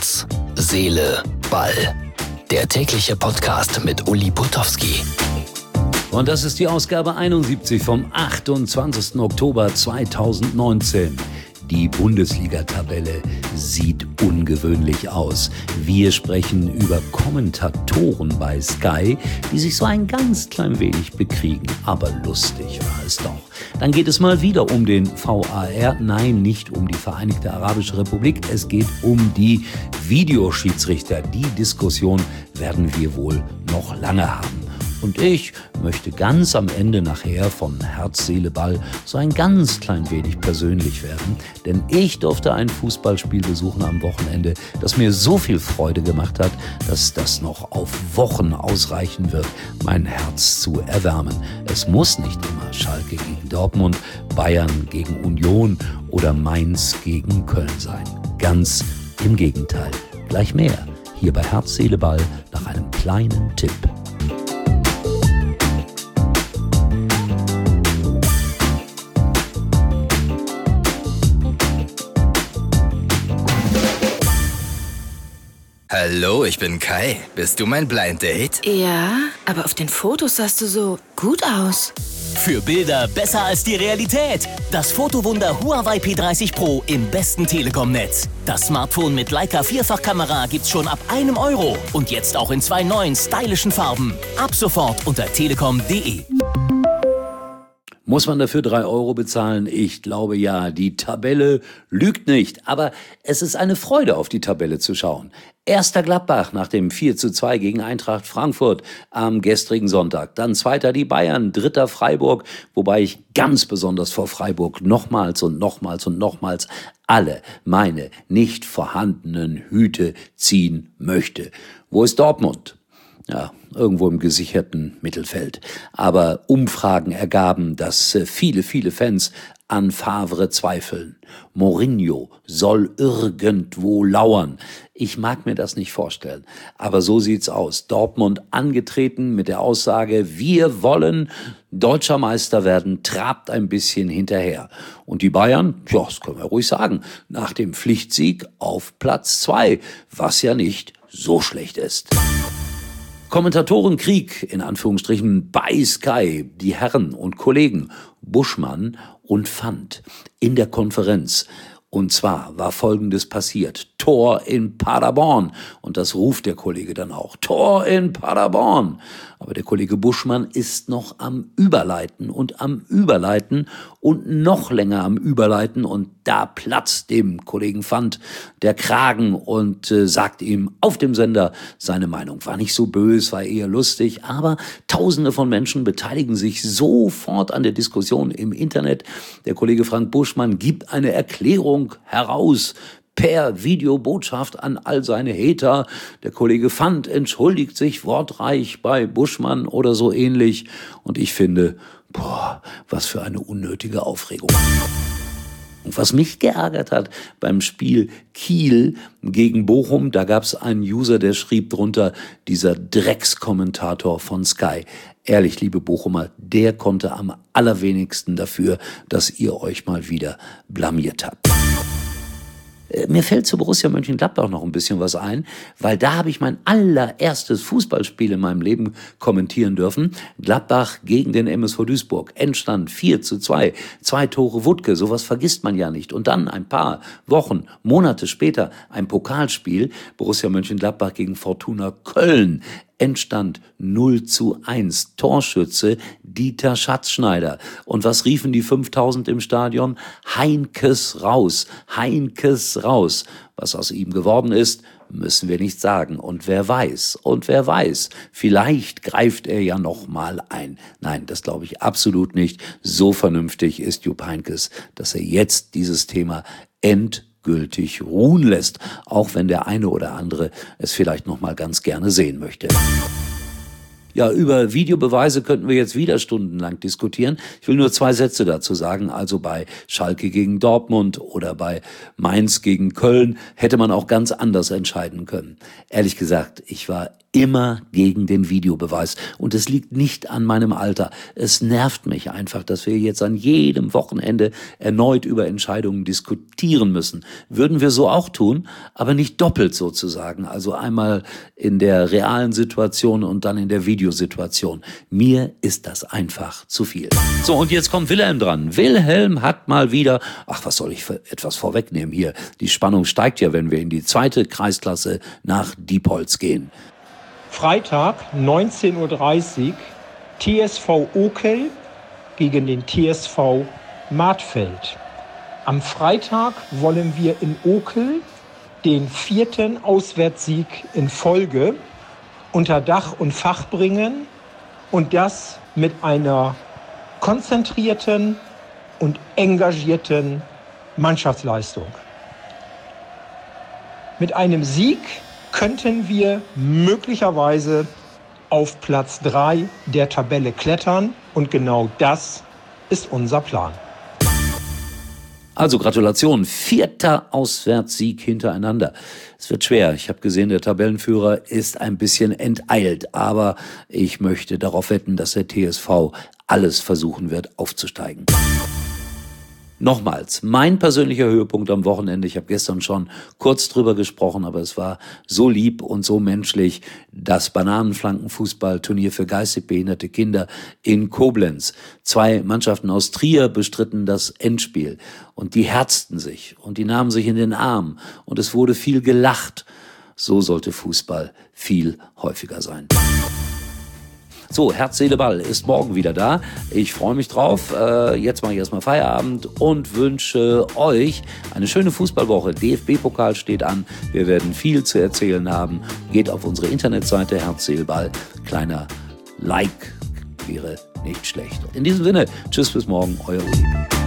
Herz, Seele, Ball. Der tägliche Podcast mit Uli Putowski. Und das ist die Ausgabe 71 vom 28. Oktober 2019. Die Bundesliga-Tabelle sieht ungewöhnlich aus. Wir sprechen über Kommentatoren bei Sky, die sich so ein ganz klein wenig bekriegen. Aber lustig war es doch. Dann geht es mal wieder um den VAR. Nein, nicht um die Vereinigte Arabische Republik. Es geht um die Videoschiedsrichter. Die Diskussion werden wir wohl noch lange haben. Und ich möchte ganz am Ende nachher von Herz, Seele, Ball so ein ganz klein wenig persönlich werden. Denn ich durfte ein Fußballspiel besuchen am Wochenende, das mir so viel Freude gemacht hat, dass das noch auf Wochen ausreichen wird, mein Herz zu erwärmen. Es muss nicht immer Schalke gegen Dortmund, Bayern gegen Union oder Mainz gegen Köln sein. Ganz im Gegenteil. Gleich mehr hier bei Herz, Seele, Ball nach einem kleinen Tipp. Hallo, ich bin Kai. Bist du mein Blind Date? Ja, aber auf den Fotos sahst du so gut aus. Für Bilder besser als die Realität. Das Fotowunder Huawei P30 Pro im besten Telekom-Netz. Das Smartphone mit Leica Vierfachkamera gibt's schon ab €1 und jetzt auch in 2 neuen stylischen Farben. Ab sofort unter telekom.de. Muss man dafür 3 € bezahlen? Ich glaube ja, die Tabelle lügt nicht. Aber es ist eine Freude, auf die Tabelle zu schauen. Erster Gladbach nach dem 4:2 gegen Eintracht Frankfurt am gestrigen Sonntag. Dann zweiter die Bayern, dritter Freiburg, wobei ich ganz besonders vor Freiburg nochmals alle meine nicht vorhandenen Hüte ziehen möchte. Wo ist Dortmund? Ja, irgendwo im gesicherten Mittelfeld. Aber Umfragen ergaben, dass viele Fans an Favre zweifeln. Mourinho soll irgendwo lauern. Ich mag mir das nicht vorstellen. Aber so sieht's aus. Dortmund angetreten mit der Aussage, wir wollen deutscher Meister werden, trabt ein bisschen hinterher. Und die Bayern, ja, das können wir ruhig sagen, nach dem Pflichtsieg auf Platz 2, was ja nicht so schlecht ist. Kommentatorenkrieg, in Anführungsstrichen, bei Sky, die Herren und Kollegen Buschmann und Fant in der Konferenz. Und zwar war Folgendes passiert. Tor in Paderborn. Und das ruft der Kollege dann auch. Tor in Paderborn. Aber der Kollege Buschmann ist noch am Überleiten und noch länger am Überleiten. Und da platzt dem Kollegen Fant der Kragen und sagt ihm auf dem Sender seine Meinung. War nicht so böse, war eher lustig, aber Tausende von Menschen beteiligen sich sofort an der Diskussion im Internet. Der Kollege Frank Buschmann gibt eine Erklärung heraus per Videobotschaft an all seine Hater. Der Kollege Fant entschuldigt sich wortreich bei Buschmann oder so ähnlich. Und ich finde, was für eine unnötige Aufregung. Und was mich geärgert hat beim Spiel Kiel gegen Bochum, da gab es einen User, der schrieb drunter, dieser Dreckskommentator von Sky. Ehrlich, liebe Bochumer, der konnte am allerwenigsten dafür, dass ihr euch mal wieder blamiert habt. Mir fällt zu Borussia Mönchengladbach noch ein bisschen was ein, weil da habe ich mein allererstes Fußballspiel in meinem Leben kommentieren dürfen. Gladbach gegen den MSV Duisburg. Endstand 4:2. 2 Tore Wuttke, sowas vergisst man ja nicht. Und dann ein paar Wochen, Monate später ein Pokalspiel. Borussia Mönchengladbach gegen Fortuna Köln. Endstand 0:1. Torschütze Dieter Schatzschneider. Und was riefen die 5000 im Stadion? Heinkes raus, Heinkes raus. Was aus ihm geworden ist, müssen wir nicht sagen. Und wer weiß, vielleicht greift er ja noch mal ein. Nein, das glaube ich absolut nicht. So vernünftig ist Jupp Heynckes, dass er jetzt dieses Thema endgültig ruhen lässt, auch wenn der eine oder andere es vielleicht noch mal ganz gerne sehen möchte. Ja, über Videobeweise könnten wir jetzt wieder stundenlang diskutieren. Ich will nur 2 Sätze dazu sagen. Also bei Schalke gegen Dortmund oder bei Mainz gegen Köln hätte man auch ganz anders entscheiden können. Ehrlich gesagt, ich war immer gegen den Videobeweis. Und es liegt nicht an meinem Alter. Es nervt mich einfach, dass wir jetzt an jedem Wochenende erneut über Entscheidungen diskutieren müssen. Würden wir so auch tun, aber nicht doppelt sozusagen. Also einmal in der realen Situation und dann in der Videosituation. Mir ist das einfach zu viel. So, und jetzt kommt Wilhelm dran. Wilhelm hat mal wieder, was soll ich für etwas vorwegnehmen hier? Die Spannung steigt ja, wenn wir in die 2. Kreisklasse nach Diepholz gehen. Freitag, 19:30 Uhr, TSV Okel gegen den TSV Martfeld. Am Freitag wollen wir in Okel den 4. Auswärtssieg in Folge unter Dach und Fach bringen und das mit einer konzentrierten und engagierten Mannschaftsleistung. Mit einem Sieg könnten wir möglicherweise auf Platz 3 der Tabelle klettern. Und genau das ist unser Plan. Also Gratulation, 4. Auswärtssieg hintereinander. Es wird schwer. Ich habe gesehen, der Tabellenführer ist ein bisschen enteilt. Aber ich möchte darauf wetten, dass der TSV alles versuchen wird, aufzusteigen. Nochmals, mein persönlicher Höhepunkt am Wochenende, ich habe gestern schon kurz drüber gesprochen, aber es war so lieb und so menschlich, das Bananenflankenfußballturnier für geistig behinderte Kinder in Koblenz. 2 Mannschaften aus Trier bestritten das Endspiel und die herzten sich und die nahmen sich in den Arm und es wurde viel gelacht. So sollte Fußball viel häufiger sein. So, Herz, Seele, Ball ist morgen wieder da. Ich freue mich drauf. Jetzt mache ich erstmal Feierabend und wünsche euch eine schöne Fußballwoche. DFB-Pokal steht an. Wir werden viel zu erzählen haben. Geht auf unsere Internetseite Herz, Seele, Ball. Kleiner Like wäre nicht schlecht. In diesem Sinne, tschüss, bis morgen, euer Uli.